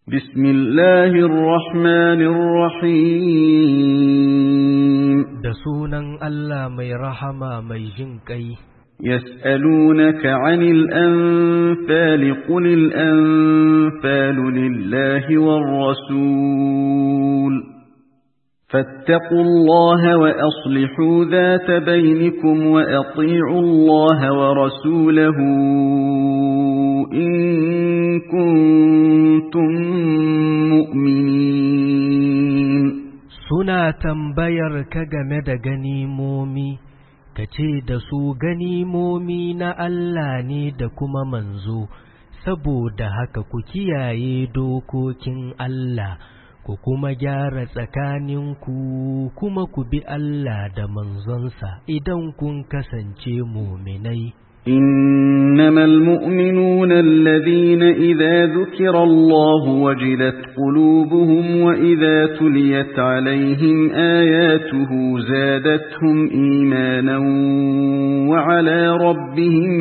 بسم الله الرحمن الرحيم da sunan Allah mai rahama mai jin ƙai. يسألونك عن الأنفال قل الأنفال لله والرسول فاتقوا الله وأصلحوا ذات بينكم وأطيعوا الله ورسوله إن كنتم مؤمنين. Suna tambayar ka game da ganimomi, ka ce da su ganimomi na Allah ne da kuma manzo, saboda haka ku kiyaye dokokin Allah, ku kuma gyara tsakaninku kuma ku bi Allah da manzonsa idan kun kasance muminai. إنما المؤمنون الذين إذا ذكر الله وجلت قلوبهم وإذا تليت عليهم آياته زادتهم إيمانا وعلى ربهم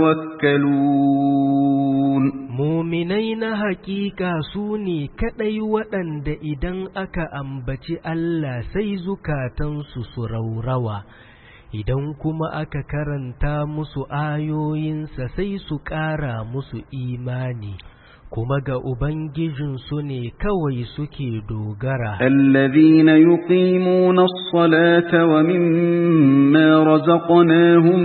يتوكلون. Muminai na hakika su ne kaɗai waɗanda idan aka ambaci Allah sai zukatansu su raurawa, idan kuma aka karanta musu ayoyinsa sai su ƙara musu imani, kuma ga Ubangijinsu ne kawai suke dogara. الذين يقيمون الصلاة ومما رزقناهم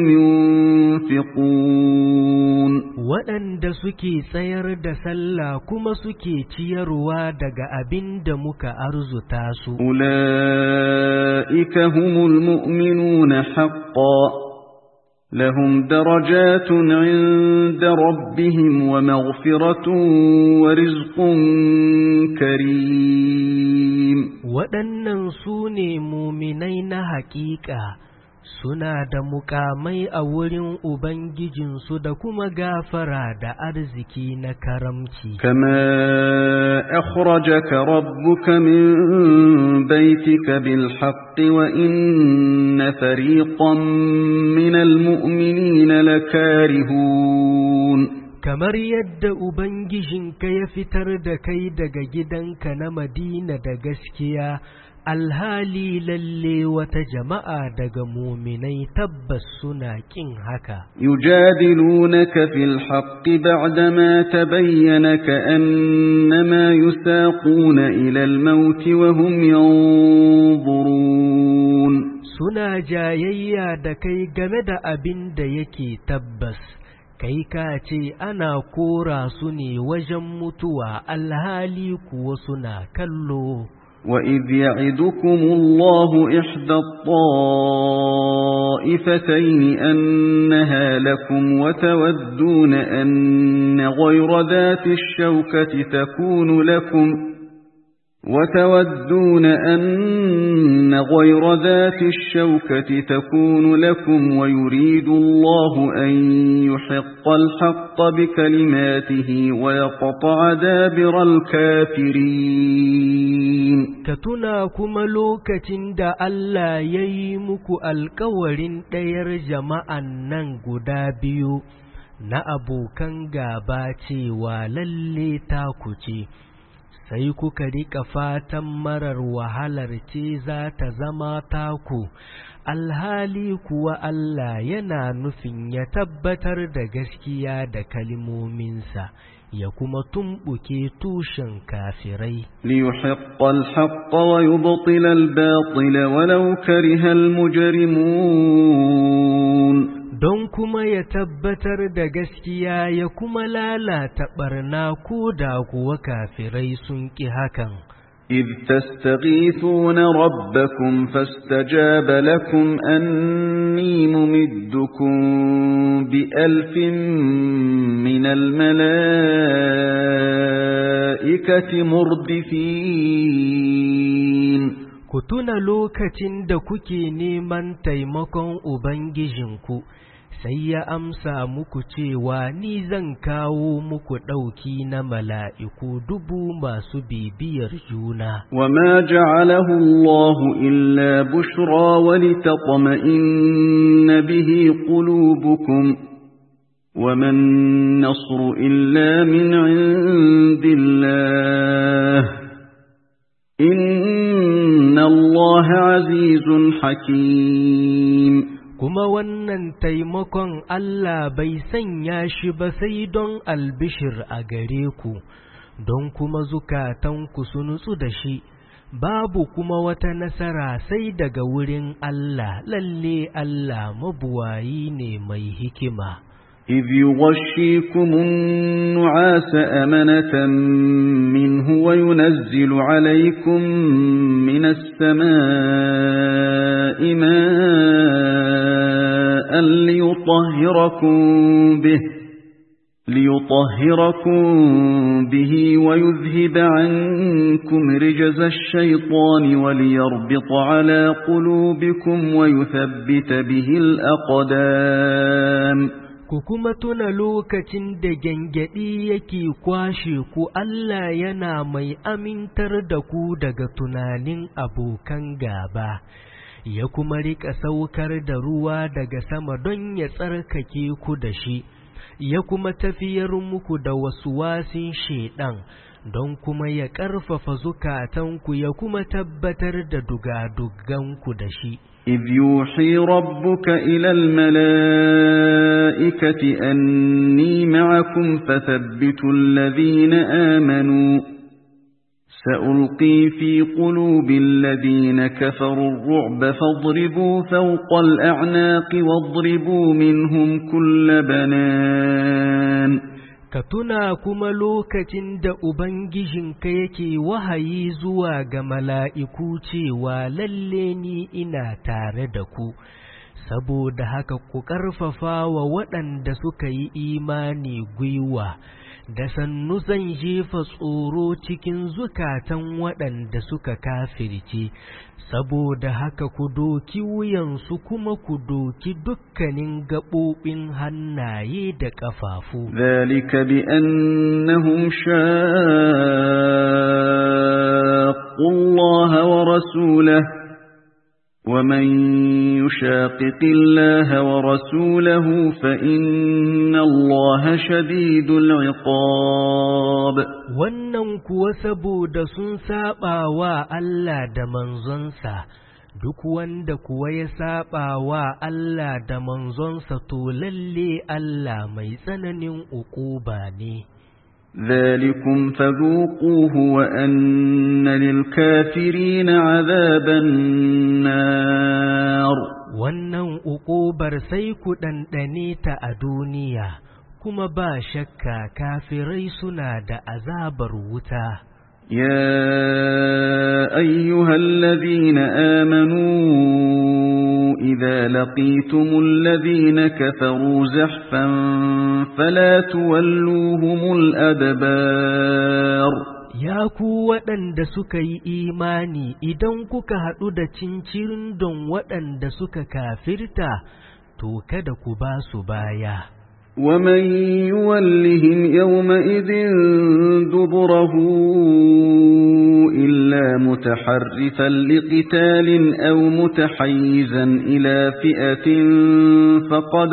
ينفقون. waɗanda suke tsayar da sallah kuma suke ciyarwa daga abin da muka arzuta su. أولئك هم المؤمنون حقا لهم درجات عند ربهم ومغفرة ورزق كريم. waɗannan su ne muminai na haƙiƙa, suna da mukamai a wurin Ubangijinsu da kuma gafara da arziki na karamci. كما أخرجك ربك من بيتك بالحق وإن فريقا من المؤمنين لكارهون. Kamar yadda Ubangijinka ya fitar da kai daga gidanka na Madina da gaskiya, alhali lalle wata jama'a daga muminai tabbas suna ƙin haka. يجادلونك في الحق بعدما تبين كأنما يساقون إلى الموت وهم ينظرون. Suna jayayya da kai game da abin da yake tabbas, kai ka ce ana kora su ne wajen mutuwa alhali kuwa suna kallo. وإذ يعدكم الله إحدى الطائفتين أنها لكم وتودون أن غير ذات الشوكة تكون لكم ويريد الله أن يحق الحق بكلماته ويقطع دابر الكافرين. Ka tuna kuma lokacin da Allah ya yi muku alkawarin ɗayar jama'an nan guda biyu na abokan gaba cewa lalle taku ce, sai kuka riƙa fatan marar wahalar ce za ta zama taku, alhali kuwa Allah yana nufin ya tabbatar da gaskiya da kalmominsa, ya kuma tumɓuke tushen kafirai. ليحق الحق ويبطل الباطل ولو كره المجرمون. Don kuma ya tabbatar da gaskiya ya kuma lalata ɓarna ko da kuwa kafirai sun ƙi hakan. إذ تستغيثون ربكم فاستجاب لكم أني ممدكم ب1000 من الملائكة مردفين. Ku tuna lokacin da kuke neman taimakon Ubangijinku, sai ya amsa muku cewa ni zan kawo muku ɗauki na mala'iku 1000 masu bibiyar juna. وما جعله الله إلا بشرى ولتطمئن به قلوبكم وما النصر إلا من عند الله الله عزيز حكيم kuma wannan taimakon Allah bai sanya shi ba sai don albishir a gare ku, don kuma zukatanku su nutsu da shi, babu kuma wata nasara sai daga wurin Allah, lalle Allah mabuwayi ne mai hikima. إذ يغشيكم النعاس أمنة منه وينزل عليكم من السماء ماء ليطهركم به ويذهب عنكم رجز الشيطان وليربط على قلوبكم ويثبت به الأقدام. Ku kuma tuna lokacin da gyangyaɗi yake kwashe ku, Allah yana mai amintar da ku daga tunanin abokan gaba, ya kuma riƙa saukar da ruwa daga sama don ya tsarkake ku da shi, ya kuma tafiyar muku da waswasin shaiɗan, don kuma ya ƙarfafa zukatanku ya kuma tabbatar da dugaduganku da shi. إذ يوحي ربك إلى الملائكة أني معكم فثبتوا الذين آمنوا سألقي في قلوب الذين كفروا الرعب فاضربوا فوق الأعناق واضربوا منهم كل بنان. Ka tuna kuma lokacin da Ubangijinka yake wahayi zuwa ga mala'iku cewa lalle ni ina tare da ku, saboda haka ku ƙarfafa wa waɗanda suka yi imani gwiwa, da sannu zan jefa tsoro cikin zukatan waɗanda suka kafirce, saboda haka ku doki wuyansu kuma ku doki dukkanin gaɓoɓin hannaye da ƙafafu. Zalika bi annahum shaqqu Allah wa rasulahu ومن يشاقق الله ورسوله فإن الله شديد العقاب. wannan kuwa saboda sun saba wa Allah da manzonsa, duk wanda kuwa ya saba wa Allah da manzonsa to lalle Allah mai tsananin uquba ne. ذلكم فذوقوه وأن للكافرين عذاب النار. wannan uqubar sai ku ɗanɗane ta a duniya, kuma ba shakka kafirai suna da azabar wuta. يا أيها الذين آمنوا إذا لقيتم الذين كفروا زحفا فلا تولوهم الأدبار. Ya ku waɗanda suka yi imani, idan kuka haɗu da cincirin don waɗanda suka kafirta, to kada ku ba su baya. ومن يولهم يومئذ دبره إلا متحرفا لقتال أو متحيزا إلى فئة فقد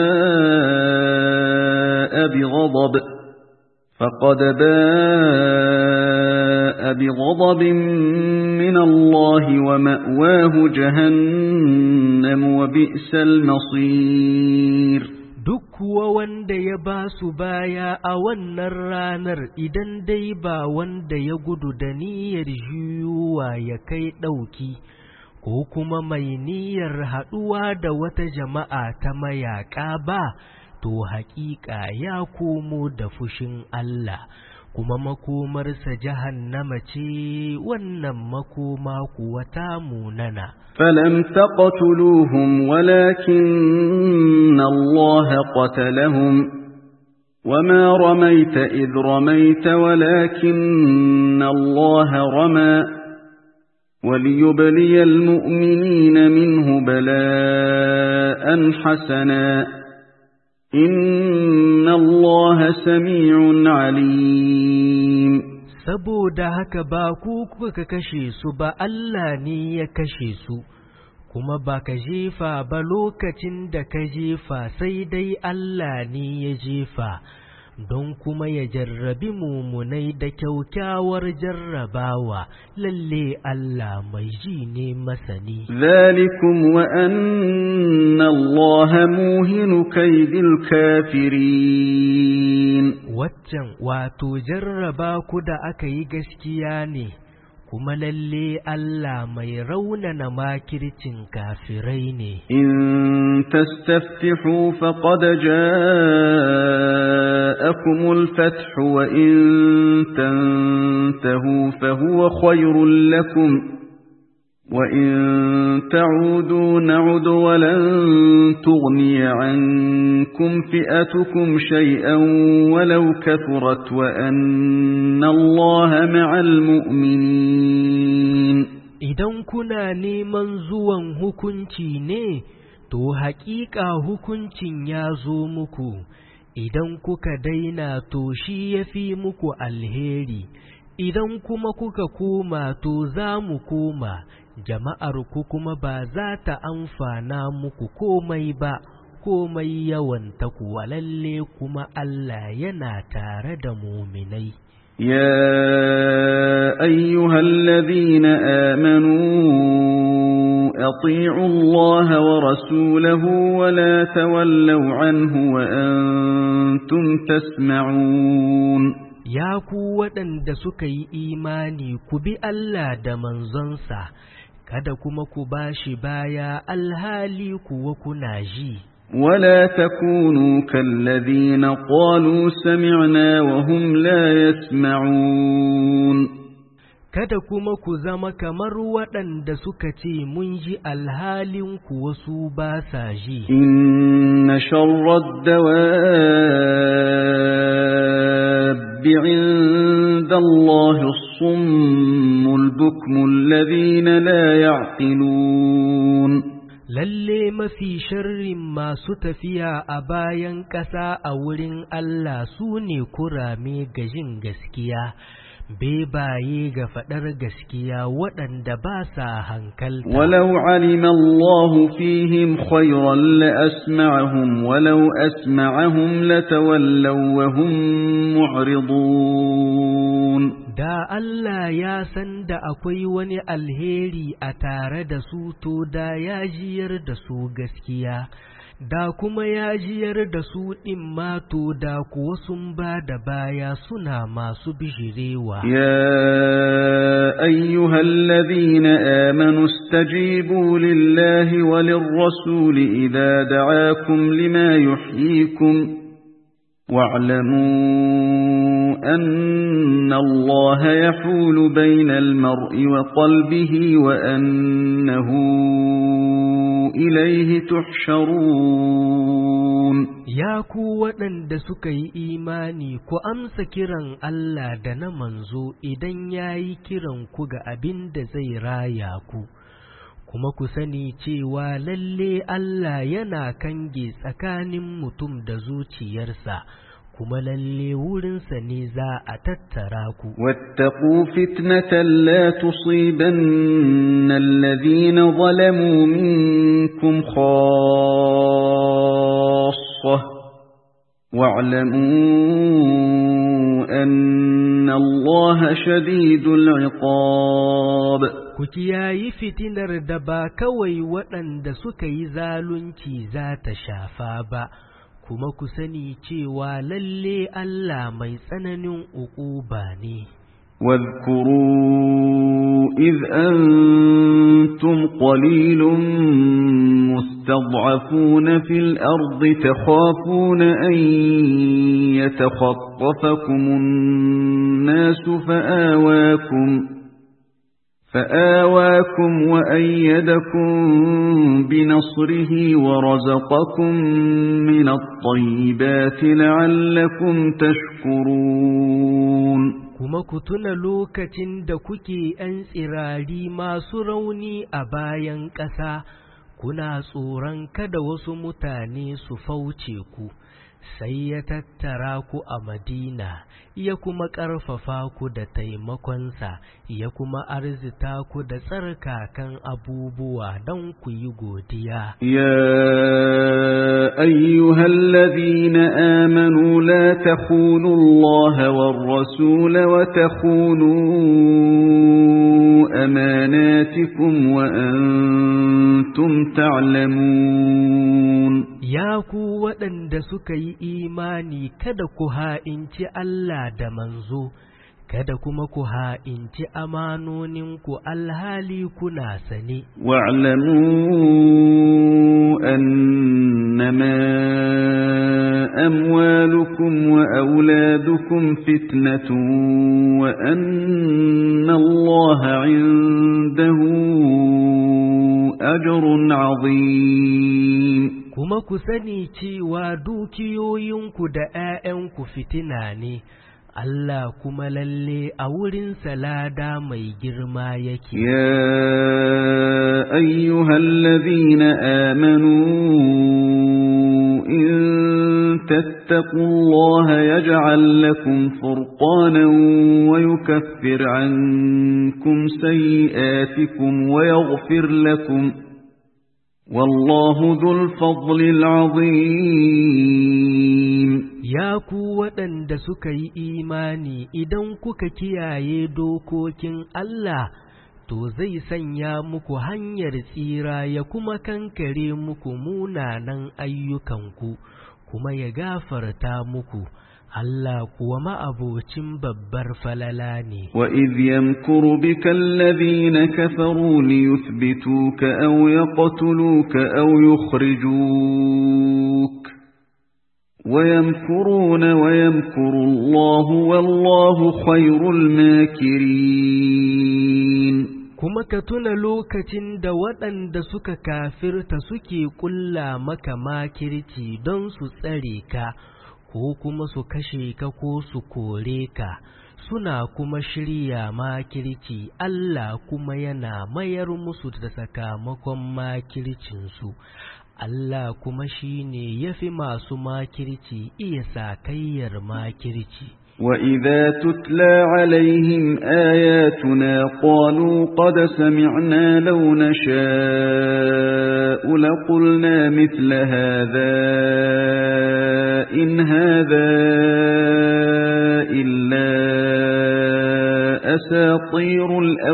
باء بغضب من الله ومأواه جهنم وبئس المصير. Duk kuwa wanda ya ba su baya a wannan ranar, idan dai ba wanda ya gudu da niyyar juyuwa ya kai ɗauki, ko kuma mai niyyar haɗuwa da wata jama'a ta mayaƙa ba, to haƙiƙa ya komo da fushin Allah, kuma makomarsa jahannama ce, wannan makoma kuwa ta munana. فلم تقتلوهم ولكن الله قتلهم وما رميت إذ رميت ولكن الله رمى وليبلي المؤمنين منه بلاء حسنا إن الله سميع عليم. Saboda haka ba ku kuka kashe su ba, Allah ne ya kashe su, kuma ba ka jefa ba lokacin da ka jefa, sai dai Allah ne ya jefa, don kuma ya jarrabi mumunai da kyaukyawar jarrabawa, lalle Allah mai ji ne masani. Zalikum wa anna Allah muhinu kaidil kafirin. Waccan wato jarraba ku da aka yi gaskiya ne, kuma lalle Allah mai raunana makircin kafirai ne. In tastaftihu faqad ja'akumul fathu wa in tantahu fahuwa khayrun lakum wa in ta'udu na'ud wa lan tughni 'ankum fi'atukum shay'an walau kathurat wa anna Allaha ma'al mu'minin. Idan kuna neman zuwan hukunci ne, to haƙiƙa hukuncin ya zo muku, idan kuka daina to shi ya fi muku alheri, idan kuma kuka koma to za mu koma, jama'ar ku kuma ba za ta amfana muku komai ba, komai yawanta kuwa lalle kuma Allah yana tare da muminai. يا أيها الذين آمنوا أطيعوا الله ورسوله ولا تولوا عنه وأنتم تسمعون. Ya ku waɗanda suka yi imani ku bi Allah da manzonsa, kada kuma ku bashi baya alhali kuwa kuna ji. ولا تكونوا كالذين قالوا سمعنا وهم لا يسمعون. Kada kuma ku zama kamar waɗanda suka ce mun ji alhalin kuwa su ba sa ji. إن شر الدواب عند الله الصم البكم الذين لا يعقلون. Lalle mafi sharrin masu tafiya a bayan ƙasa a wurin Allah su ne kurame ga jin gaskiya, bebaye ga faɗar gaskiya waɗanda ba sa hankalta. Walau alima Allahu fihim khayran la asma'ahum walau asma'ahum latawallaw wa hum mu'ridun. Da Allah ya san da akwai wani alheri a tare da su to da ya jiyar da su gaskiya, da kuma ya jiyar da su ɗin ma to da kuwa sun ba da baya suna masu bijirewa. Ya ayyuhallazina amanu istajibu lillahi walir rasuli idza da'akum lima yuhyikum واعلموا أن الله يحول بين المرء وقلبه وأنه إليه تحشرون. Ya ku waɗanda suka yi imani ku amsa kiran Allah da na manzo idan ya yi kiran ku ga abin da zai raya ku. Kuma ku sani cewa lalle Allah yana kange tsakanin mutum da zuciyarsa, kuma lalle wurinsa ne za a tattara ku. Wattaqu fitnatan la tusibanna alladhina zalamu minkum khassah wa'lamu anna Allaha shadidul 'iqab. Ku kiyayi fitinar da ba kawai waɗanda suka yi zalunci za ta shafa ba, kuma ku sani cewa lalle Allah mai tsananin uquba ne. واذكروا إذ أنتم قليل مستضعفون في الأرض تخافون أن يتخطفكم الناس فآواكم وأيدكم بنصره ورزقكم من الطيبات لعلكم تشكرون. Kuma ku tuna lokacin da kuke ‘yan tsirari masu rauni a bayan ƙasa, kuna tsoron kada wasu mutane su fauce ku, sai ya tattara ku a Madina, ya kuma ƙarfafa ku da taimakonsa, ya kuma arzita ku da tsarkakan abubuwa don ku yi godiya. Ya ayyuhallazina amanu la takhunu Allah war rasul wa takhunu amanatikum wa antum ta'lamun. Ya ku waɗanda suka yi imani, kada ku ha'inci Allah da manzo, kada kuma ku ha'inci amanoninku alhali kuna sane. Wa'lamu annama amwalukum wa auladukum fitnatun wa anna Allaha 'indahu ajrun 'azim. Kuma ku sani cewa dukiyoyinku da ‘ya'yanku fitina ne, Allah kuma lalle a wurin salada mai girma yake. Ya ayyuhallazina amanu in tattaqullaha yaj'al lakum furqanan wa yukaffir 'ankum sayyi'atikum wa yaghfir lakum. Wallahu dhul fadlil azim. Ya ku waɗanda suka yi imani, idan kuka kiyaye dokokin Allah, to zai sanya muku hanyar tsira ya kuma kankare muku munanan ayyukanku, kuma ya gafarta muku. Allah kuwa ma'abocin babbar falala ne. Wa idh yamkuru bika alladhina kafaru liyuthbituka aw yaqtuluka aw yukhrijuk wa yamkuruna wa yamkuru Allahu wallahu khayrul makirin. Kuma ka tuna lokacin da waɗanda suka kafirta suke ƙulla maka makirci don su tsare ka, ko kuma su kashe ka ko su kore ka, suna kuma shirya makirci. Allah kuma yana mayar musu da sakamakon makircinsu. Allah kuma shi ne ya fi masu makirci iya sakayyar makirci. وَإِذَا تُتْلَى عَلَيْهِمْ آيَاتُنَا قَالُوا قَدْ سَمِعْنَا لَوْ نَشَاءُ لَقُلْنَا مِثْلَ هَذَا إِنْ هَذَا إِلَّا أَسَاطِيرُ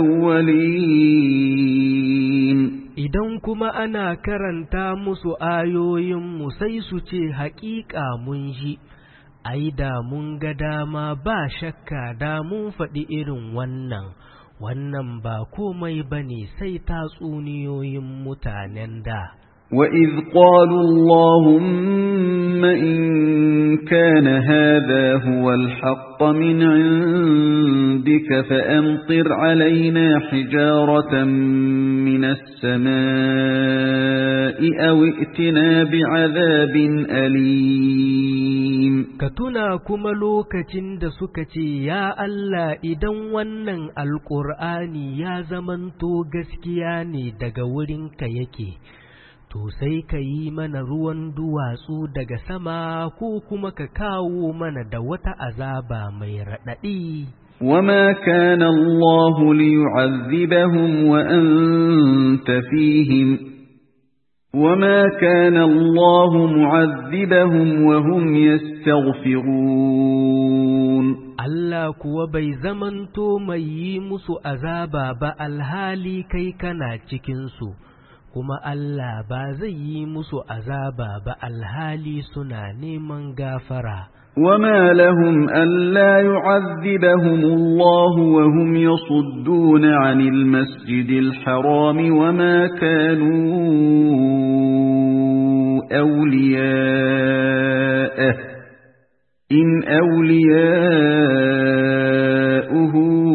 الْأَوَّلِينَ. Idan kuma ana karanta musu ayoyinmu sai su ce, haƙiƙa mun ji. Ai da mun ga dama ba shakka da mun faɗi irin wannan ba komai bane sai tatsuniyoyin mutanen da. وَإِذْ قَالُوا اللَّهُمَّ إِن كَانَ هَذَا هُوَ الْحَقَّ مِنْ عِندِكَ فَأَمْطِرْ عَلَيْنَا حِجَارَةً مِنَ السَّمَاءِ أَوْ ائْتِنَا بِعَذَابٍ أَلِيمٍ. Ka tuna kuma lokacin da suka ce, ya Allah, idan wannan alƙur'ani ya zamanto gaskiya ne daga wurinka yake, to sai ka yi mana ruwan duwatsu daga sama ko kuma ka kawo mana da wata azaba mai raɗaɗi. وَمَا كَانَ اللَّهُ لِيُعَذِّبَهُمْ وَأَنْتَ فِيهِمْ وَمَا كَانَ اللَّهُ مُعَذِّبَهُمْ وَهُمْ يَسْتَغْفِرُونَ. Allah kuwa bai zamanto mai yi musu azaba ba alhali kai kana cikinsu, kuma Allah ba zai yi musu azaba ba alhali suna neman gafara. وَمَا لَهُمْ أَلَّا يُعَذِّبَهُمُ اللَّهُ وَهُمْ يَصُدُّونَ عَنِ الْمَسْجِدِ الْحَرَامِ وَمَا كَانُوا أَوْلِيَاءَهُ إِنْ أَوْلِيَاؤُهُ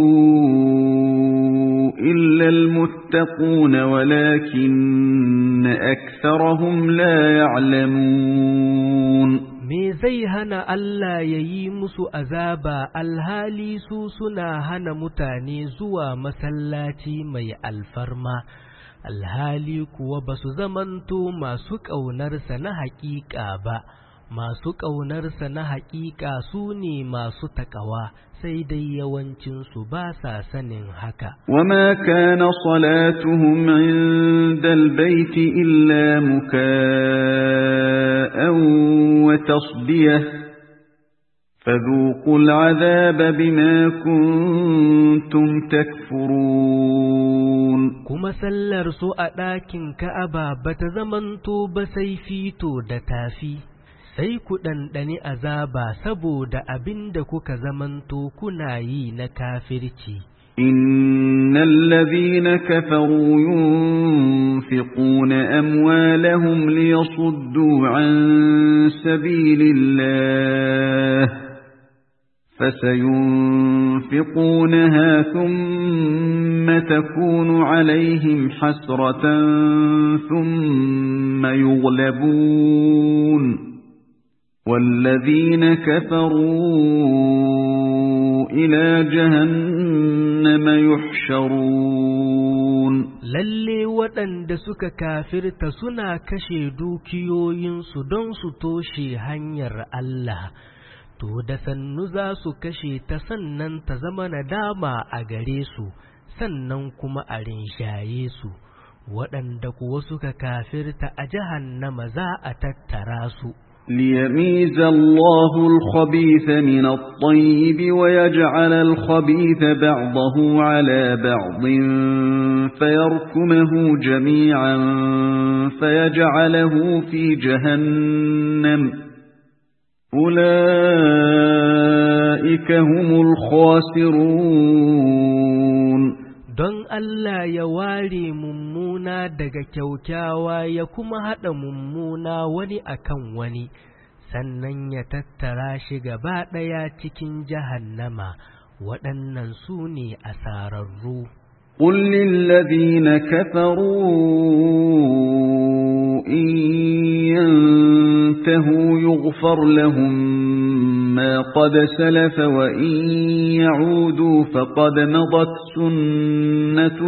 إِلَّا الْمُتَّقُونَ وَلَكِنَّ أَكْثَرَهُمْ لَا يَعْلَمُونَ. Me zai hana Allah ya yi musu azaba alhali su suna hana mutane zuwa masallaci mai alfarma, alhali kuwa ba su zamanto masu ƙaunarsa na haƙiƙa ba, masu ƙaunarsa na haƙiƙa su ne masu taƙawa, sai dai yawancinsu ba sa sanin haka. وما كان صلاتهم عند البيت إلا مكاء وتصدية فذوقوا العذاب بما كنتم تكفرون. كما سلر سوء لكن كأبا بتزمنتو بسيفيتو دتافي sai ku ɗanɗani azaba saboda abin da kuka zamanto kuna yi na kafirci. Innal ladhina kafaru yunfiquna amwalahum liyasuddu an sabilillah fasayunfiqunaha thumma takunu alayhim hasratan thumma yughlabun والذين كفروا إلى جهنم يحشرون. lalle waɗanda suka kafirta suna kashe dukiyoyinsu don su toshe hanyar Allah, to da sannu za su kashe ta sannan ta zama nadama a gare su, sannan kuma a rinshaye su. Waɗanda kuwa suka kafirta a jahannama za a tattara su. ليميز الله الخبيث من الطيب ويجعل الخبيث بعضه على بعض فيركمه جميعا فيجعله في جهنم أولئك هم الخاسرون. don Allah ya ware mummuna daga kyaukyawa ya kuma haɗa mummuna wani akan wani, sannan ya tattara shi gaba ɗaya cikin jahannama, waɗannan su ne asararru. قل للذين كفروا إن ينتهوا يغفر لهم ما قد سلف وإن يعودوا فقد مضت سنة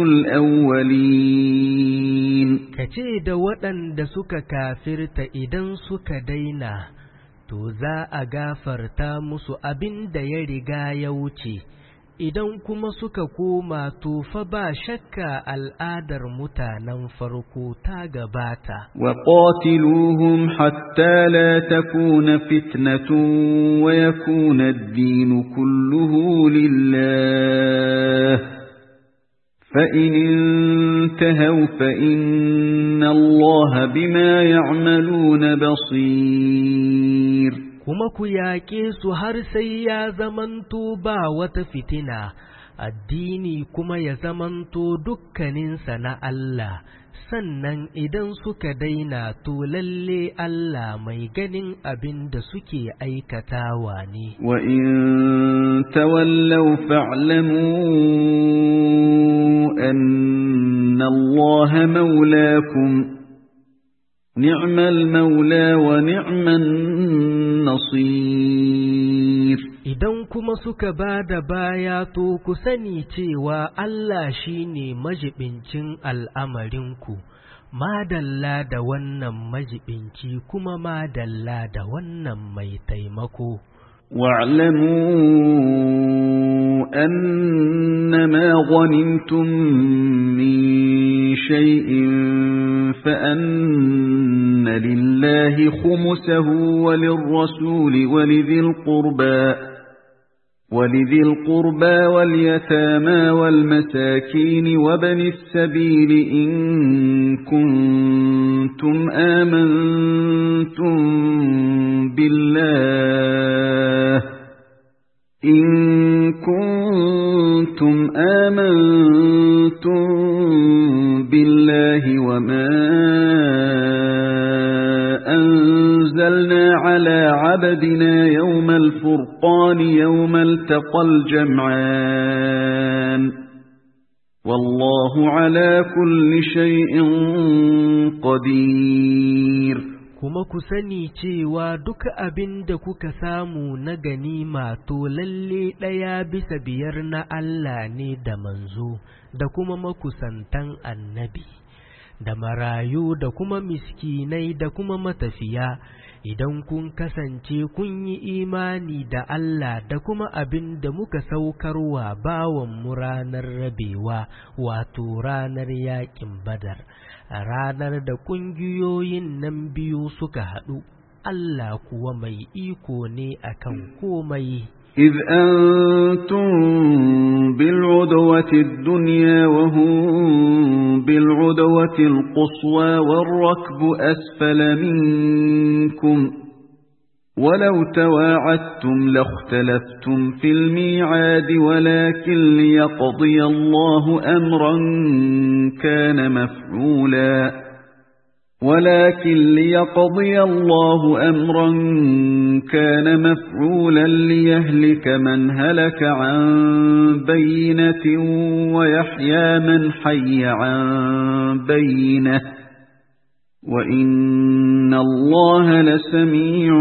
الأولين. kace da waɗanda suka kafirta idan suka daina, to za a gafarta musu abin da ya riga ya wuce. Idan kuma suka koma to fa ba shakka al'adar mutanen farko ta gabata. Wa qatiluhum hatta la takuna fitnatun wa yakuna ad-din kulluhu lillah. Fa in intahaw fa inna Allaha bima ya'maluna basir. Kuma ku yaƙe su har sai ya zamanto ba wata fitina, addini kuma ya zamanto dukkaninsa na Allah, sannan idan suka daina to lalle Allah mai ganin abin da suke aikatawa ne. Wa in tawallaw fa'lamu anna Allaha mawlaakum ni'mal mawla wa ni'man nasir. Idan kuma suka ba da baya to ku sani cewa Allah shine majibincin al'amarinku, madalla da wannan majibinci kuma madalla da wannan mai taimako. واعلموا أنما غنمتم من شيء فأن لله خمسه وللرسول ولذي القربى واليتامى والمساكين وابن السبيل إن كنتم آمنتم بالله وما أنزلنا على عبدنا يوم الفرقان يوم التقى الجمعان والله على كل شيء قدير. Kuma ku sani cewa duka abin da kuka samu na ganima to lalle 1/5 na Allah ne da manzo da kuma makusantan annabi da marayu da kuma miskinai da kuma matafiya, idan kun kasance kun yi imani da Allah da kuma abin da muka saukarwa bawanmu ranar rabewa, wato ranar yaƙin Badar, a ranar da ƙungiyoyin nan biyu suka haɗu, Allah kuwa mai iko ne akan komai. إذ أنتم بالعدوة الدنيا وهم بالعدوة القصوى والركب أسفل منكم ولو تواعدتم لاختلفتم في الميعاد ولكن ليقضي الله أمرا كان مفعولا ليهلك من هلك عن بينة ويحيى من حي عن بينة وإن الله لسميع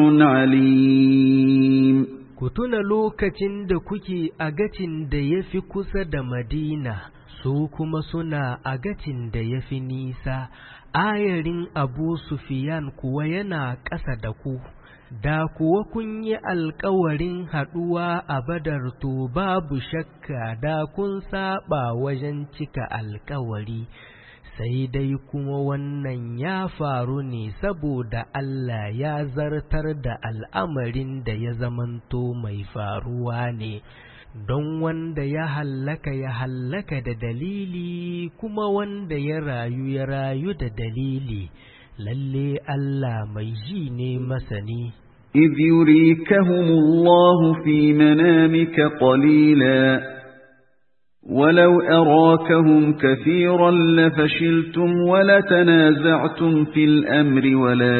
عليم. كتنا لوكتين دا كوكي أغتين دا يفي كسا دا مدينة سوكما سنا أغتين دا يفي نيسا ayarin Abu Sufyan kuwa yana ƙasa da ku, da kuwa kun yi alƙawarin haɗuwa a Badar to babu shakka da kun saba wajen cika alƙawari, sai dai kuma wannan ya faru ne saboda Allah ya zartar da al'amarin da ya zamanto mai faruwa ne. Don wanda ya hallaka da dalili, kuma wanda ya rayu da dalili, lalle Allah mai ji ne masani. إذ يريكهم الله في منامك قليلا ولو أراكهم كثيرا لفشلتم ولتنازعتم في الأمر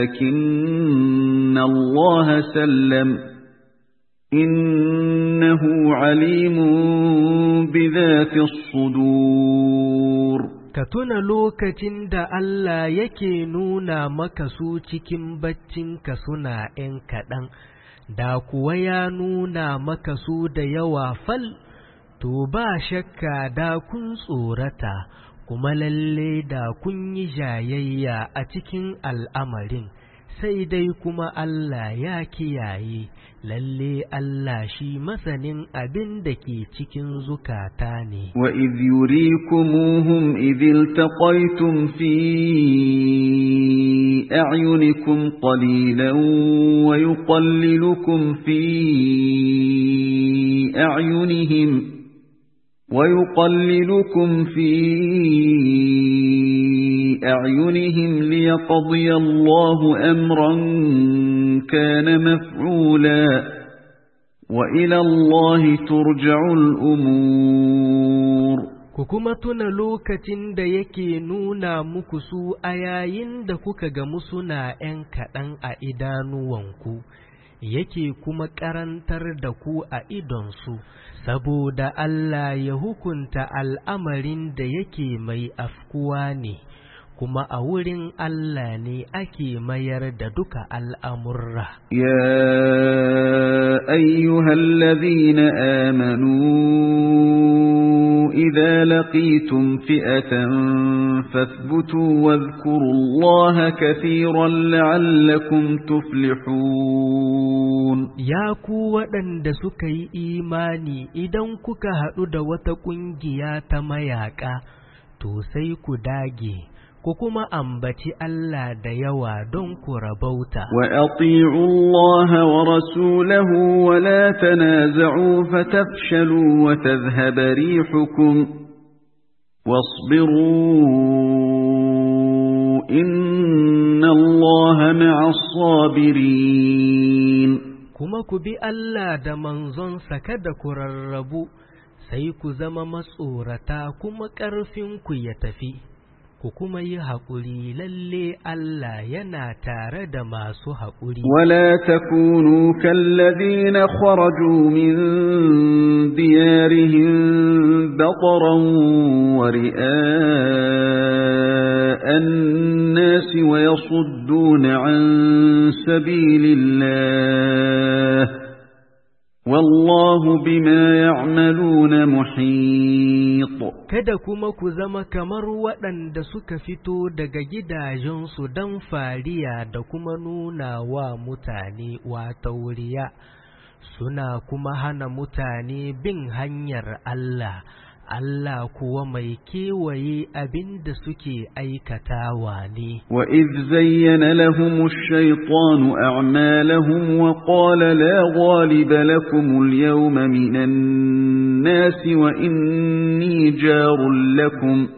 ولكن الله سلم إنه عليم بذات الصدور. Katuna lokacin da Allah yake nuna maka su cikin baccinka suna ‘yan kaɗan, da kuwa ya nuna maka su da yawa fal, to ba shakka da kun tsorata, kuma lalle da kun yi jayayya a cikin al'amarin. Sai dai kuma Allah ya kiyaye, lalle Allah shi masanin abin da ke cikin zukata ne. Wa idh yurikumuhum idh iltaqaytum fi a'yunikum qalilan wa yuqallilukum fi a'yunihim ليقضي الله أمرا كان مفعولا وإلى الله ترجع الأمور. Kuma tuna lokacin da yake nuna muku su a yayin da kuka gamu suna ‘yan kaɗan a idanuwanku, yake kuma karantar da ku a idonsu, saboda Allah ya hukunta al'amarin da yake mai afkuwa ne, kuma a wurin Allah ne ake mayar da duka al'amurra. Ya ayyuhallazina amanu idza laqitum fi'atan fathbutu wadhkurullaha kathiran la'allakum tuflihun. Ya ku waɗanda suka yi imani, idan kuka haɗu da wata ƙungiya ta mayaƙa, to sai ku dage, ku kuma ambaci Allah da yawa don ku rabauta. Wa ati'u Allah wa rasulahu wa la tanaza'u fatafshalu wa tadhhaba rihukum wasbiru inna Allah ma'as sabirin. Kuma ku bi Allah da manzonsa, kada ku rarrabu, sai ku zama matsorata kuma ƙarfinku ya tafi. Ku kuma yi haƙuri, lalle Allah yana tare da masu haƙuri. Wala takunu kalladhina kharaju min diyarihim bataran wa ri'a an-nas wa yasudduna an sabilillah wallahu bima يعملون محيط. Kada kuma ku zama kamar waɗanda suka fito daga gidajensu don fariya da kuma nuna wa mutane watauriya, suna kuma hana mutane bin hanyar Allah. Allah kuwa mai kewaye abin da suke aikatawa ne. Wa idh zayyana lahumu ash-shaytanu a'malahum wa qala la ghaliba lakum al-yawma minan nasi wa inni jarun lakum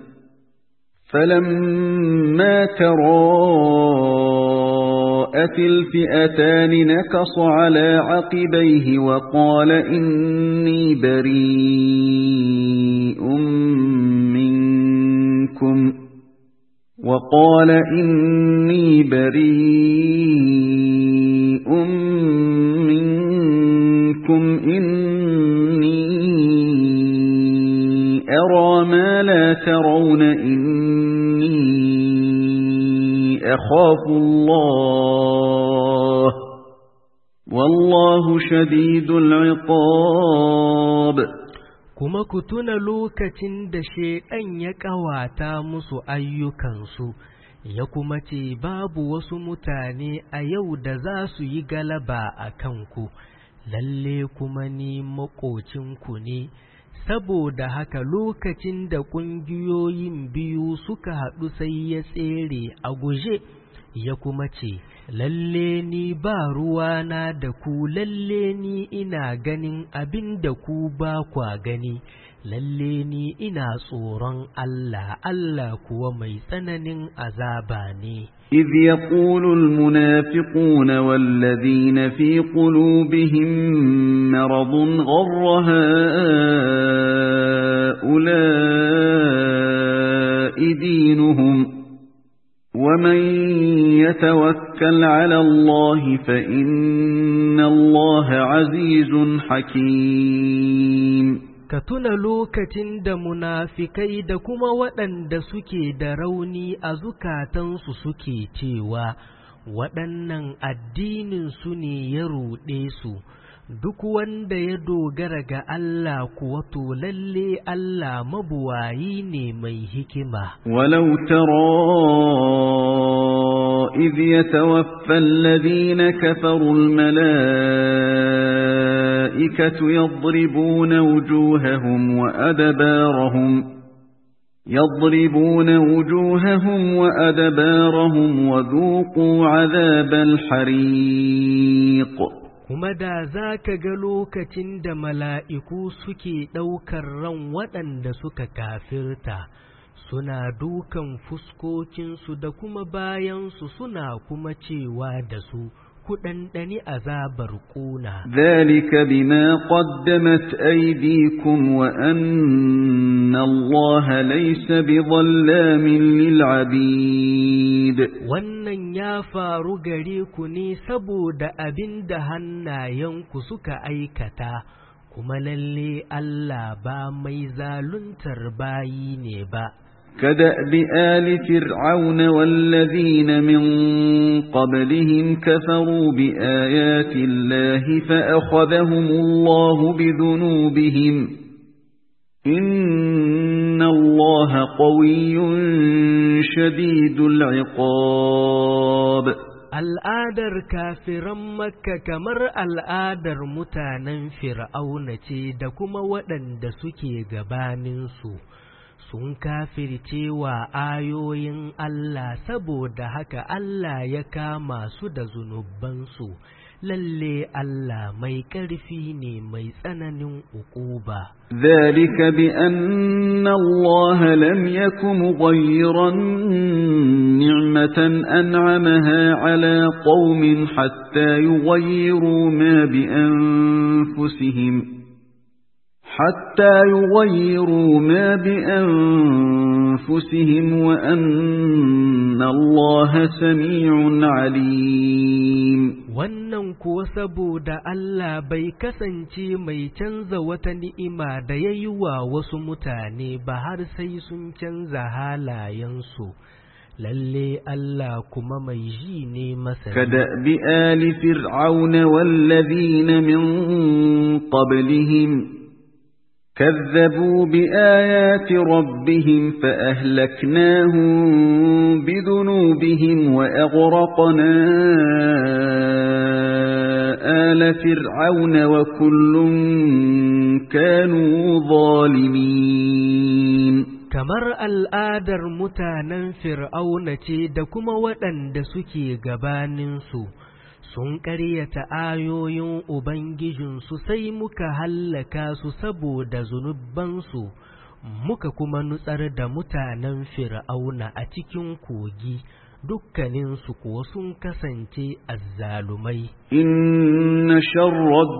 falamma تراءت الفئتان نكص على عقبيه وقال إني بريء منكم إني أرى ما لا ترون إني أخاف الله والله شديد العقاب. Kuma ku tuna lokacin da Shaiɗan ya ƙawata musu ayyukansu, ya kuma ce babu wasu mutane a yau da za su yi galaba a kanku, lalle kuma ni maƙocinku ne. Saboda haka lokacin da ƙungiyoyin biyu suka haɗu sai ya tsere a guje, ya kuma ce, lalle ni ba ruwana da ku, lalle ni ina ganin abin da ku ba kwa gani, lalle ni ina tsoron Allah, Allah kuwa mai tsananin azaba ne. إذ يقول المنافقون والذين في قلوبهم مرض غر هؤلاء دينهم ومن يتوكل على الله فإن الله عزيز حكيم. Ka tuna lokacin da munafikai da kuma waɗanda suke da rauni a zukatansu suke cewa waɗannan addininsu ne ya ruɗe su, duk wanda ya dogara ga Allah kuwa to lalle Allah mabuwayi ne mai hikima. Walau tara idh yatawaffa alladhina kafaru almalaikatu yadribuna wujuhahum wa adbarahum wa dhuqu 'adhabal hariq. Kuma da za ka ga lokacin da mala'iku suke ɗaukar ran waɗanda suka kafirta, suna dukan fuskokinsu da kuma bayansu suna kuma cewa da su, ku ɗanɗani azabar ƙuna. Zalika bima qaddamat aydikum wa anna Allah laysa bidhallamin lil 'abid. Wannan ya faru gare ku ne saboda abin da hannayenku suka aikata, kuma lalle Allah ba mai zaluntar bayi ne ba. كدأب آل فرعون والذين من قبلهم كفروا بآيات الله فأخذهم الله بذنوبهم إن الله قوي شديد العقاب. Al'adar kafiran Makka kamar al'adar mutanen Fir'auna ce da kuma waɗanda suke gabaninsu. Sun kafirce wa ayoyin Allah, saboda haka Allah ya kama su da zunubansu, lalle Allah mai ƙarfi ne mai tsananin uquba. Zalika bi anna Allah lam yakum mughayyiran ni'matan an'amaha ala qaumin hatta yughayyiru ma bi anfusihim وأن الله سميع عليم. Wannan kuwa saboda Allah bai kasance mai canza wata ni'ima da ya yi wa wasu mutane ba har sai sun canza halayensu. Lalle Allah kuma mai ji ne masani. Kadabi ali fir'auna wallazina min qablihim كذبوا بآيات ربهم فأهلكناهم بذنوبهم وأغرقنا آل فرعون وكل كانوا ظالمين kamar al'adar mutanen fir'auna ce da kuma waɗanda suke gabaninsu sun ƙaryata ayoyin Ubangijinsu sai muka hallaka su saboda zunubansu, muka kuma nutsar da mutanen Fir'auna a cikin kogi, dukkaninsu kuwa sun kasance azzalumai. Inna sharrad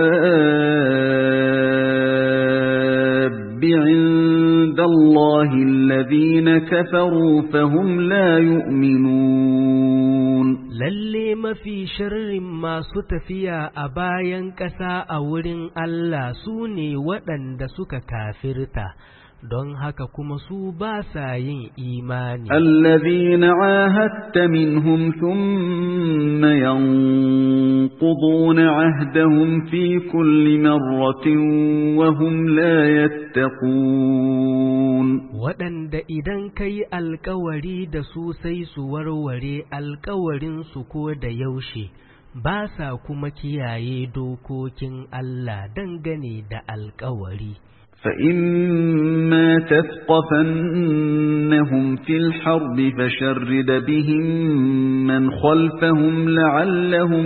dawabbi 'inda Allahi alladhina kafaru fahum la yu'minun. Lalle mafi sharrin masu tafiya a bayan ƙasa a wurin Allah su ne waɗanda suka kafirta, don haka kuma su ba sa yin imani. Allazina ahadta minhum thumma yanquduna ahdahum fi kulli marratin wa hum la yattaqun. Waɗanda idan kai alkawari da su sai su warware alkawarin su ko da yaushe, ba sa kuma kiyaye dokokin Allah dangane da alkawari. فإما تثقفنهم في الحرب فشرد بهم من خلفهم لعلهم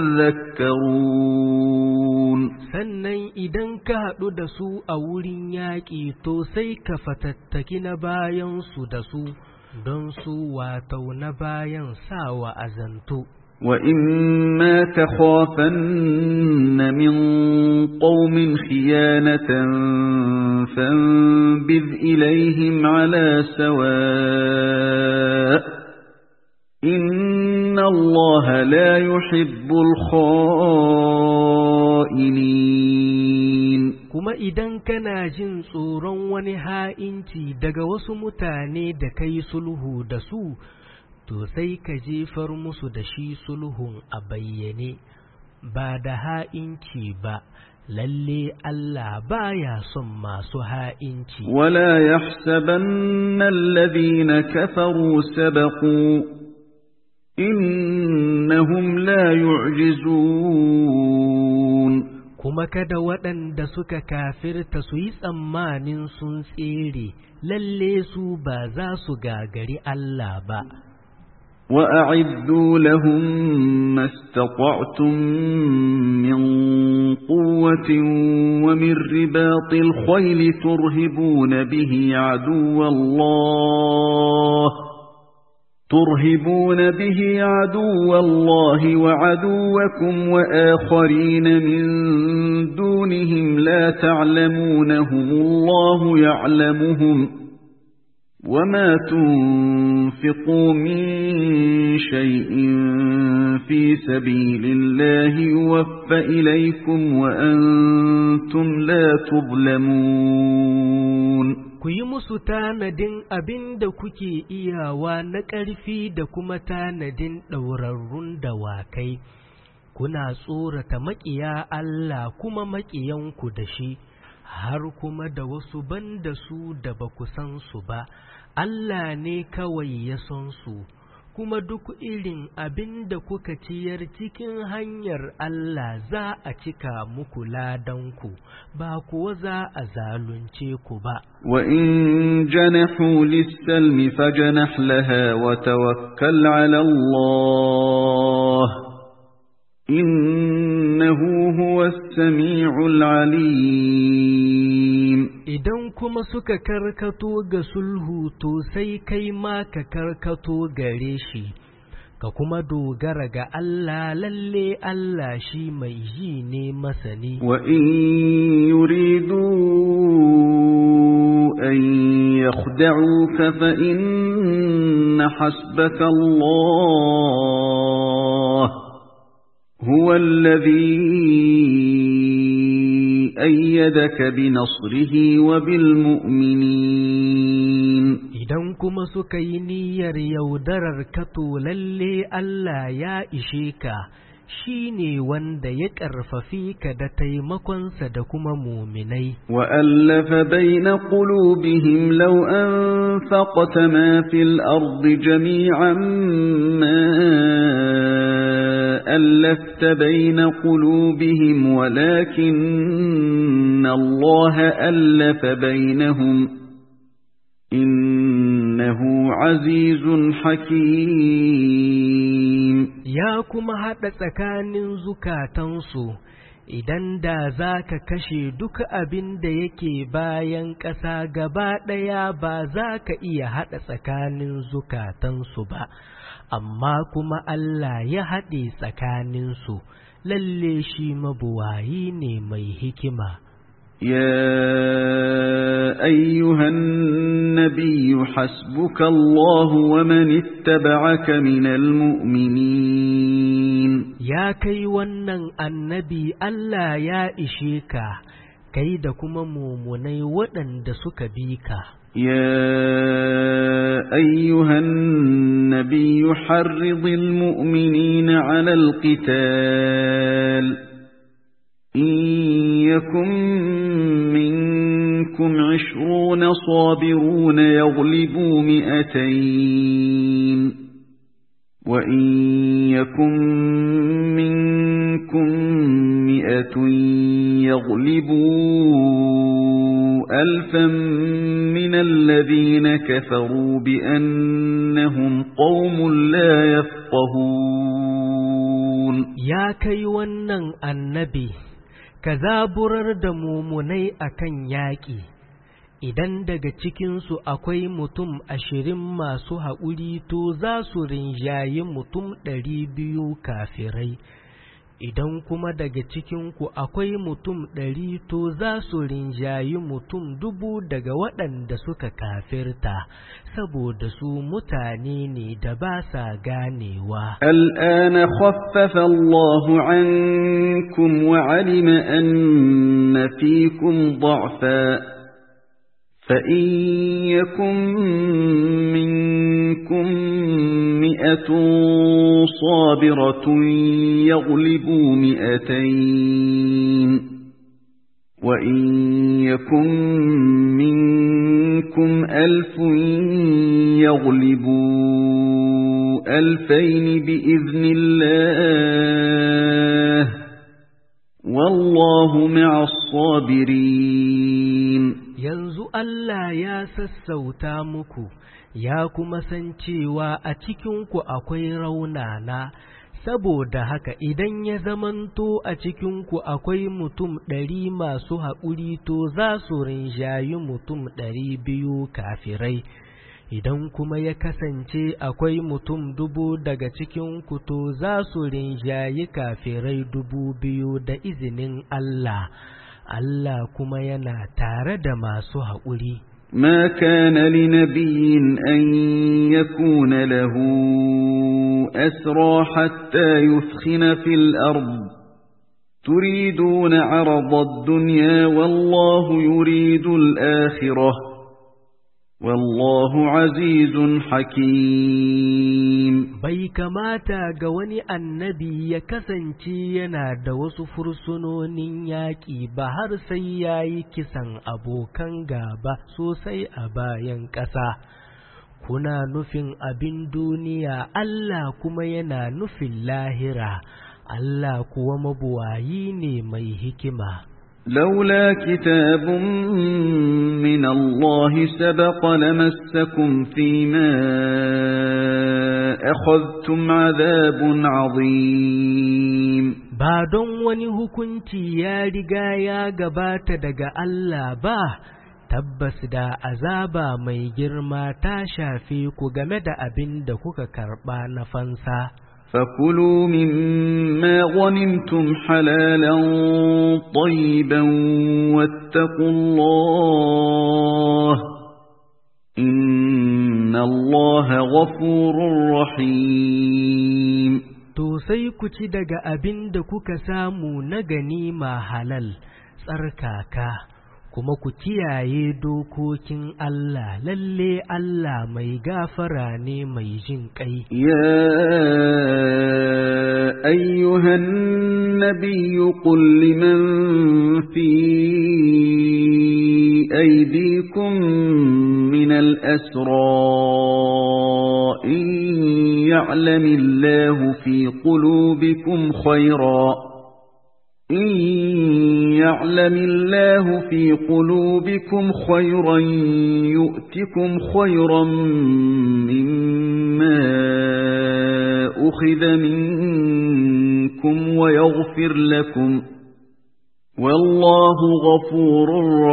يذكرون. sannan idan ka haɗu da su a wurin yaƙi to sai ka fatattaki na bayan su da su don su wato na bayan sa wa azanto. وَإِمَّا تَخَافَنَّ مِنْ قَوْمٍ خِيَانَةً فَانبِذْ إِلَيْهِمْ عَلَى سَوَاءٍ إِنَّ اللَّهَ لَا يُحِبُّ الْخَائِنِينَ. kuma idan kana jin tsoron wani ha'inci daga wasu mutane da kai sulhu da su, to sai ka jefar musu da shi sulhun a bayyane ba da ha'inci ba, lalle Allah baya son masu ha'inci. Wala yahsabanna alladhina kafaru sabaqu innahum la yu'jizun. Kuma kada waɗanda suka kafirta su yi tsammanin sun tsere, lalle su ba za su gagari Allah ba. وَأَعِدُّوا لَهُم مَّا اسْتَطَعْتُم مِّن قُوَّةٍ وَمِن رِّبَاطِ الْخَيْلِ تُرْهِبُونَ بِهِ عَدُوَّ اللَّهِ وَعَدُوَّكُمْ وَآخَرِينَ مِن دُونِهِمْ لَا تَعْلَمُونَهُمُ اللَّهُ يَعْلَمُهُمْ وَمَا تُنفِقُوا مِن شَيْءٍ فِي سَبِيلِ اللَّهِ يُوَفَّ إِلَيْكُمْ وَأَنْتُمْ لَا تُظْلَمُونَ. Ku yi musu tanadin abin da kuke iyawa na ƙarfi da kuma tanadin ɗaurarrun dawakai, kuna tsorata maƙiya Allah kuma maƙiyanku da shi, har kuma da wasu banda su da ba ku san su ba, Allah ne kawai ya san su, kuma duk irin abin da kuka ciyar cikin hanyar Allah za a cika muku ladanku, ba kuwa za a zalunce ku ba. Wa in janahu lis-salmi fajnah laha wa tawakkal 'ala Allah, innahu huwas sami'ul 'alim. Idan kuma suka karkato ga sulhu to sai kai ma ka karkato gare shi, ka kuma dogara ga Allah, lalle Allah shi mai ji ne masani. Wa in yuridu an yakhda'uka fa inna hasbaka Allah huwa alladhi أيدك بنصره وبالمؤمنين. Idan kuma suka yi niyyar yaudarar ka to lalle Allah ya ishe ka, shi ne wanda ya ƙarfafi ka da taimakonsa da kuma muminai. Wa'allafa baina qulubihim law anfaqta ma fil ardi jami'an ma allafta baina qulubihim walakinna Allah allafa bainahum innahu azizun hakim. Ya kuma haɗa tsakanin zukatansu, idan da za ka kashe duk abin da yake bayan ƙasa gaba ɗaya ba za ka iya haɗa tsakanin zukatansu ba, amma kuma Allah ya haɗe tsakaninsu, lalle shi mabuwayi ne mai hikima. يا أيها النبي حسبك الله ومن اتبعك من المؤمنين يا كي ونن النبي ألا يا إشيكا كي دكما مومني ودن دسك بيكا يا أيها النبي حرض المؤمنين على القتال إن يكن منكم 20 صابرون يغلبوا 200 وإن يكن منكم 100 يغلبوا 1000 من الذين كفروا بأنهم قوم لا يفقهون. يا كي ونن النبي ka zaburar da mumunai akan yaƙi, idan daga cikinsu akwai mutum 20 masu haƙuri to za su rinjayi mutum 200 kafirai, idan kuma daga cikinku akwai mutum 100 to za su rinjayi mutum 1000 daga waɗanda suka kafirta, saboda su mutane ne da ba sa ganewa. Al'ana khaffafa Allahu ankum wa alima anna fikum ضعفا فإن يكن منكم 100 صابرة يغلبوا 200 وإن يكن منكم 1000 يغلبوا 2000 بإذن الله والله مع الصابرين. Yanzu Allah ya sassauta muku, ya kuma san cewa a cikinku akwai raunana, saboda haka idan ya zamanto a cikinku akwai mutum 100 masu haƙuri to za su rinjayi mutum 200 kafirai, idan kuma ya kasance akwai mutum 1000 daga cikinku to za su rinjayi kafirai 2000 da izinin Allah. Allah kuma yana tare da masu haƙuri. ما كان لنبي أن يكون له أسرى حتى يثخن في الأرض تريدون عرض الدنيا والله يريد الآخرة والله عزيز حكيم. bai kamata ga wani annabi ya kasance yana da wasu fursunonin yaƙi ba har sai ya yi kisan abokan gaba sosai a bayan ƙasa. Kuna nufin abin duniya, Allah kuma yana nufin lahira, Allah kuwa mabuwayi ne mai hikima. لولا كتاب من الله سبق لمسكم فيما أخذتم عذاب عظيم. ba don wani hukunci ya riga ya gabata daga Allah ba, tabbas da azaba mai girma ta shafe ku game da abin da kuka karɓa na fansa. فكلوا مما غنمتم حلالا طيبا واتقوا الله إن الله غفور رحيم. To sai ku ci daga abin da kuka samu na ganima halal tsarkaka, kuma ku kiyaye dokokin Allah, lalle Allah mai gafara ne mai jin ƙai. Ya أيها النبي قل لمن في أيديكم من الأسرى إن يعلم الله في قلوبكم خيرا يؤتكم خيرا مما أخذ منكم ويغفر لكم والله غفور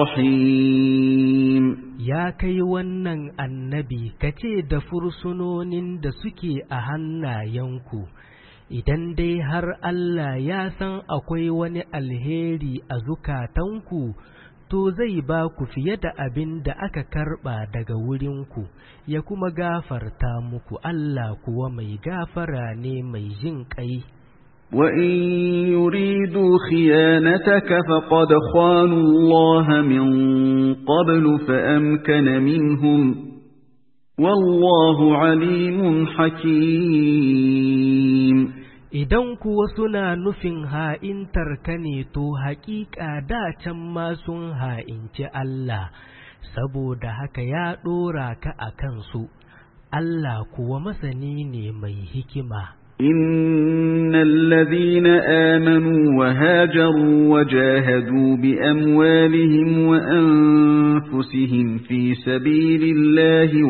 رحيم. Ya kai wannan annabi kace da fursunonin da suke a hannayenku, idan dai har Allah ya san akwai wani alheri a zukatanku, to zai ba ku fiye da abin da aka karɓa daga wurinku, ya kuma gafarta muku. Allah kuwa mai gafara ne mai jin ƙai. وَإِن يُرِيدُوا خِيَانَتَكَ فَقَدْ خَانُوا اللَّهَ مِن قَبْلُ فَأَمْكَنَ مِنْهُمْ وَاللَّهُ عَلِيمٌ حَكِيمٌ. Idan kuwa suna nufin ha'intarka ne, to haƙiƙa da can ma sun ha'inci Allah, saboda haka ya ɗora ka a kansu. Allah kuwa masani ne mai hikima. إن الذين آمنوا وهاجروا وجاهدوا بأموالهم وأنفسهم في سبيل الله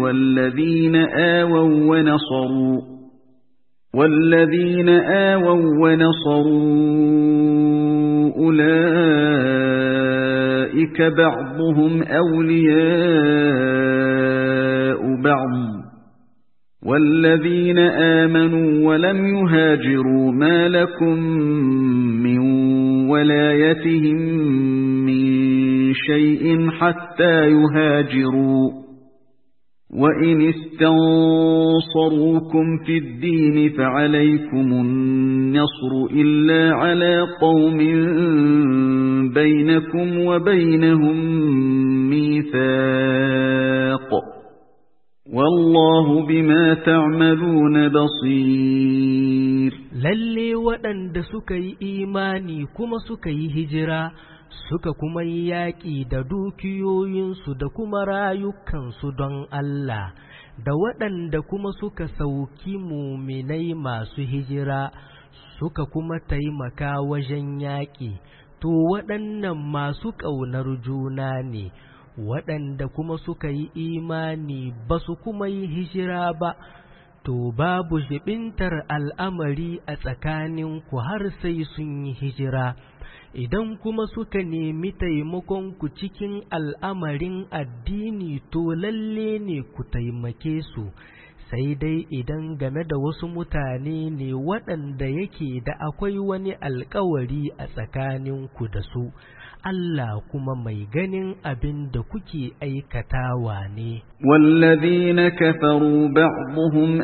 والذين آووا ونصروا أولئك بعضهم أولياء بعض والذين آمنوا ولم يهاجروا ما لكم من ولايتهم من شيء حتى يهاجروا وإن استنصروكم في الدين فعليكم النصر إلا على قوم بينكم وبينهم ميثاق والله بما تعملون بصير. lalle waɗanda suka yi imani kuma suka yi hijira suka kuma yi yaƙi da dukiyoyinsu da kuma rayukansu don Allah, da waɗanda kuma suka sauki muminai masu hijira suka kuma taimaka wajen yaƙi, to waɗannan masu ƙaunar juna ne. Waɗanda kuma suka yi imani ba su kuma yi hijira ba, to babu jibintar al'amari a tsakaninku har sai sun yi hijira. Idan kuma suka nemi taimakonku cikin al'amarin addini, to lalle ne ku taimake su, sai dai idan game da wasu mutane ne waɗanda yake da akwai wani alkawari a tsakaninku da su. Allah kuma mai ganin abin da kuke aikatawa ne. Wallazina kafaru ba'dhum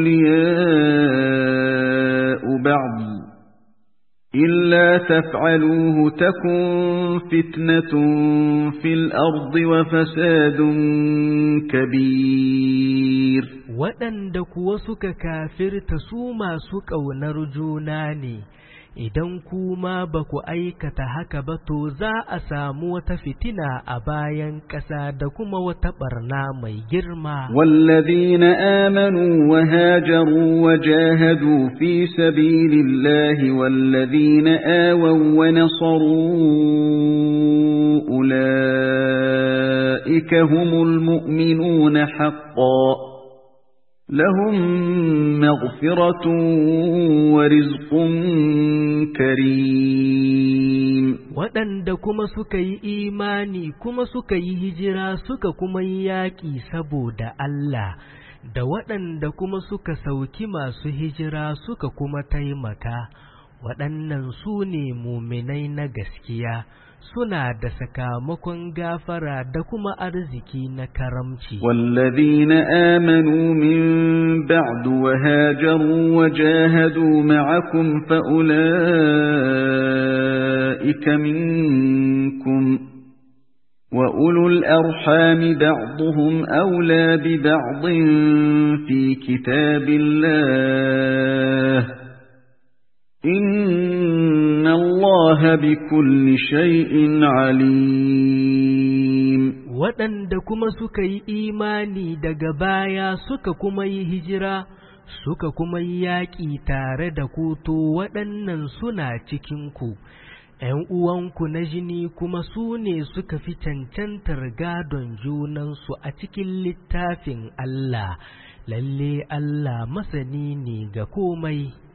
awliya'u ba'd illa taf'aluhu takun fitnatun fil ardi wa fasadun kabir. Waɗanda kuwa suka kafirta su masu ƙaunar juna ne, idan kuma ba ku aikata haka ba, to za a samu wata fitina a bayan ƙasa da kuma wata ɓarna mai girma. Wallazina amanu wa hajaru wa jahadu fi sabilillahi wallazina awaw wa nasaru ulaika humul mu'minuna haqqan لهم مغفرة ورزق كريم. waɗanda kuma suka yi imani kuma suka yi hijira suka kuma yi yaƙi saboda Allah, da waɗanda kuma suka sauki masu hijira suka kuma taimaka, waɗannan su ne muminai na gaskiya, suna da sakamakon gafara da kuma arziki na karamci. Wallazina amanu min ba'du wa hajaru wa jahadu ma'akum fa ulaika minkum wa ulul arhami ba'duhum awla bi ba'din fi kitabillah إن الله بكل شيء عليم. waɗanda kuma suka yi imani daga baya suka kuma yi hijira suka kuma yi yaƙi tare da ku, to waɗannan suna cikinku, ‘yan uwanku na jini kuma su ne suka fi cancantar gadon junansu a cikin littafin Allah, lalle Allah masani ne ga komai.